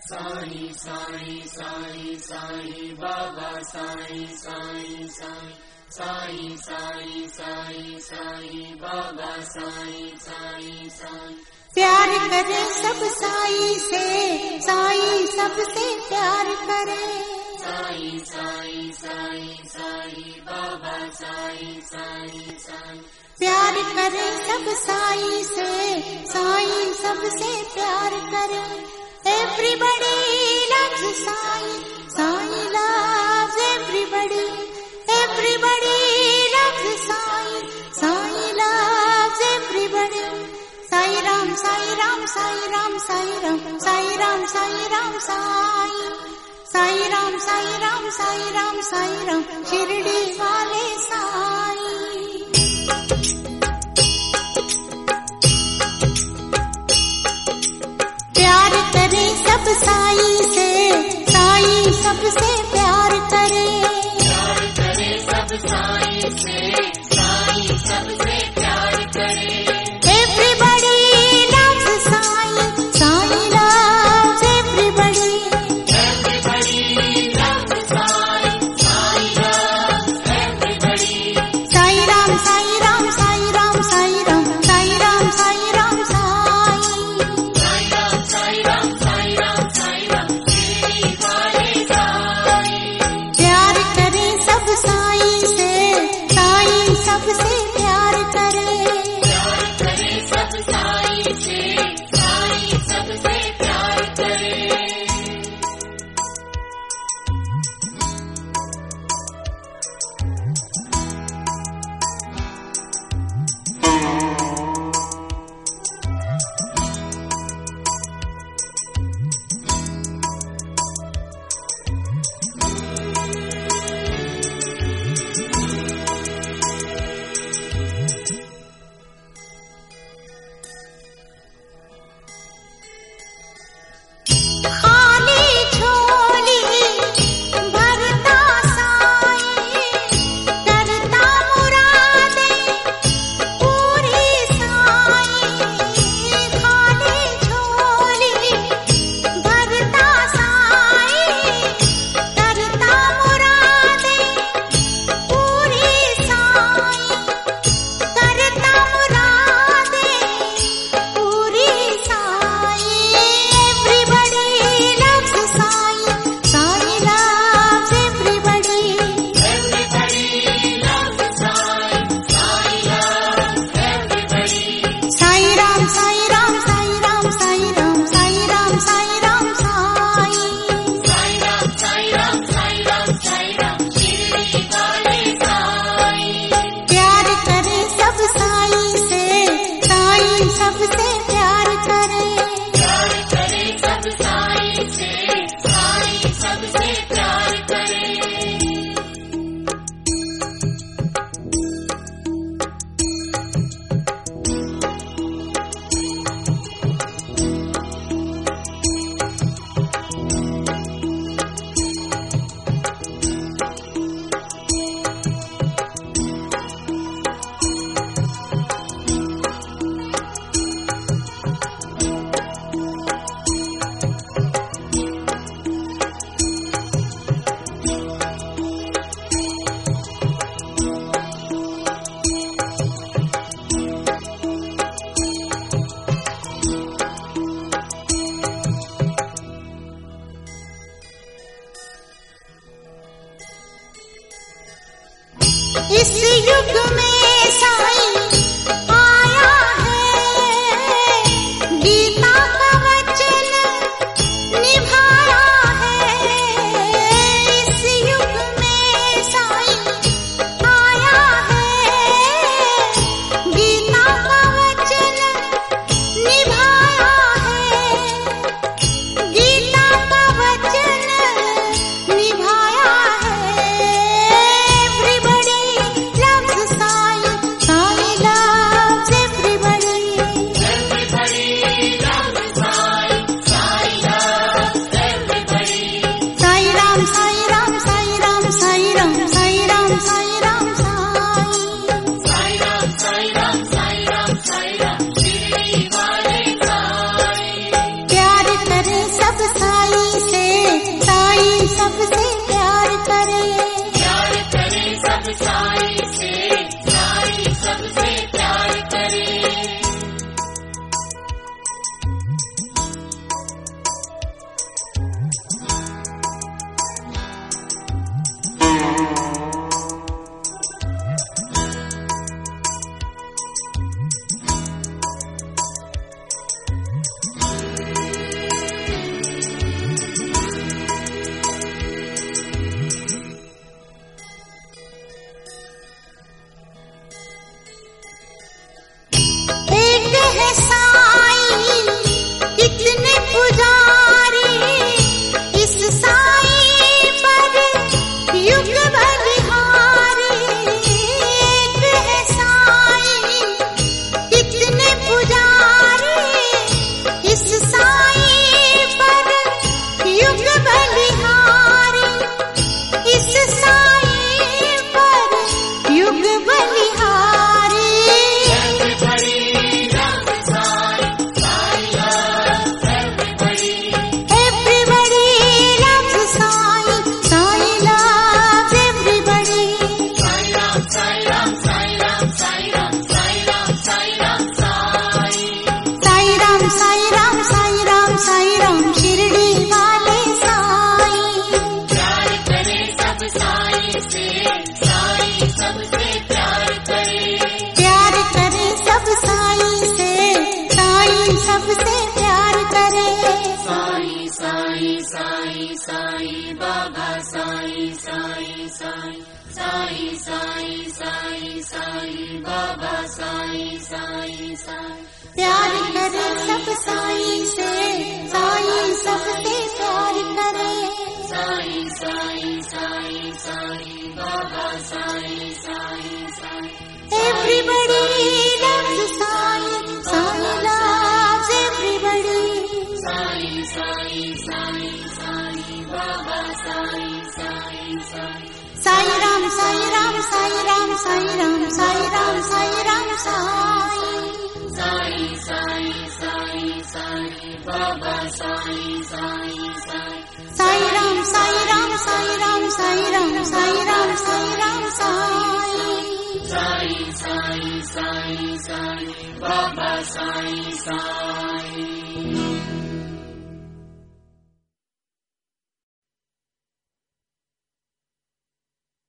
साई साई साई साई बाबा साई साई साई साई साई साई साई बाबा साई साई साई। प्यार करे सब साई से, साई सबसे प्यार करे। साई साई साई साई बाबा साई साई साई। प्यार करे सब साई से, साई सबसे प्यार करे। Everybody loves Sai, Sai loves everybody. Everybody loves Sai, Sai loves everybody. Sai Ram Sai Ram Sai Ram Sai Ram Sai Ram Sai Ram Sai Sai Ram Sai Ram Sai Ram Sai Ram Shirdi वाले साई। प्यार करे सब साई से, साई सबसे प्यार करे। प्यार करे सब साई से, साई सबसे प्यार करे। Everybody loves Sai, Sai loves everybody. Everybody loves Sai, Sai loves everybody. Sai Baba Sai Sai Sai Sai Sai Sai Sai Baba Sai Sai Sai. प्यार करे सब साई से, साई सबसे प्यार करे। Sai Sai Sai Sai Baba Sai Sai Sai. Everybody loves Sai, Sai loves everybody। Sai Sai Sai Sai Baba Sai Sai Sai. Sai Ram Sai Ram Sai Ram Sai Ram Sai Ram Sai Ram Sai. Sai Sai Sai Sai Baba Sai Sai Sai. Sai Ram Sai Ram Sai Ram Sai Ram Sai Ram Sai Ram Sai. Sai Sai Sai Sai Baba Sai Sai.